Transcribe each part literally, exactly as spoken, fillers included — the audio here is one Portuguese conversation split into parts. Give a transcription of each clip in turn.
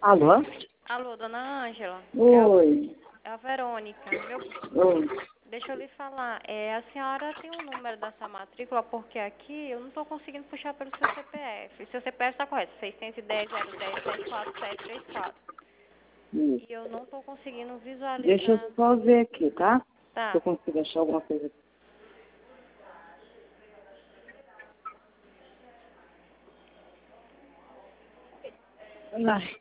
Alô? Alô, dona Ângela? Oi. É a Verônica. Meu, Oi. deixa eu lhe falar. É, a senhora tem o número da sua matrícula, porque aqui eu não estou conseguindo puxar pelo seu C P F. Seu C P F está correto, seis um zero, zero um zero, sete quatro sete três quatro. Isso. E eu não estou conseguindo Deixa eu visualizar. só ver aqui, tá? Se Tá. eu consigo achar alguma coisa aqui. Ai.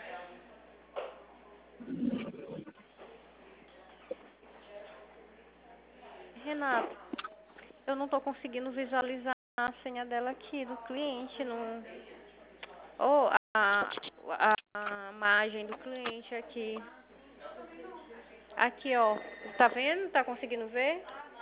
Renato, eu não estou conseguindo visualizar a senha dela aqui, do cliente. Não... Ou a, a, a imagem do cliente aqui. Aqui, ó. Tá vendo? Tá conseguindo ver?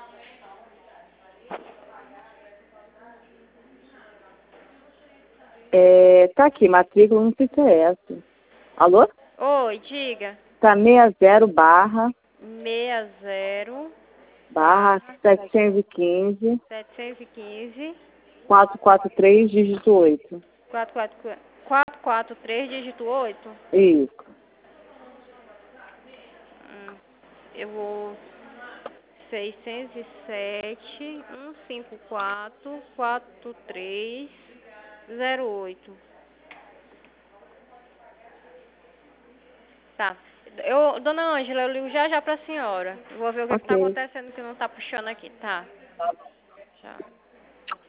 É, tá aqui, matrícula, não sei se é essa. Alô? Oi, diga. Tá sessenta barra, seis zero barra barra setecentos e quinze, setecentos e quinze quatrocentos e quarenta e três, dígito oito. quatrocentos e quarenta e três, dígito oito. Isso. Hum, eu vou seiscentos e sete, cento e cinquenta e quatro, quarenta e três, zero oito. Tá. Eu, dona Ângela, eu ligo já já pra senhora. Vou ver o que, que tá Ok. acontecendo que não tá puxando aqui, tá? Tchau.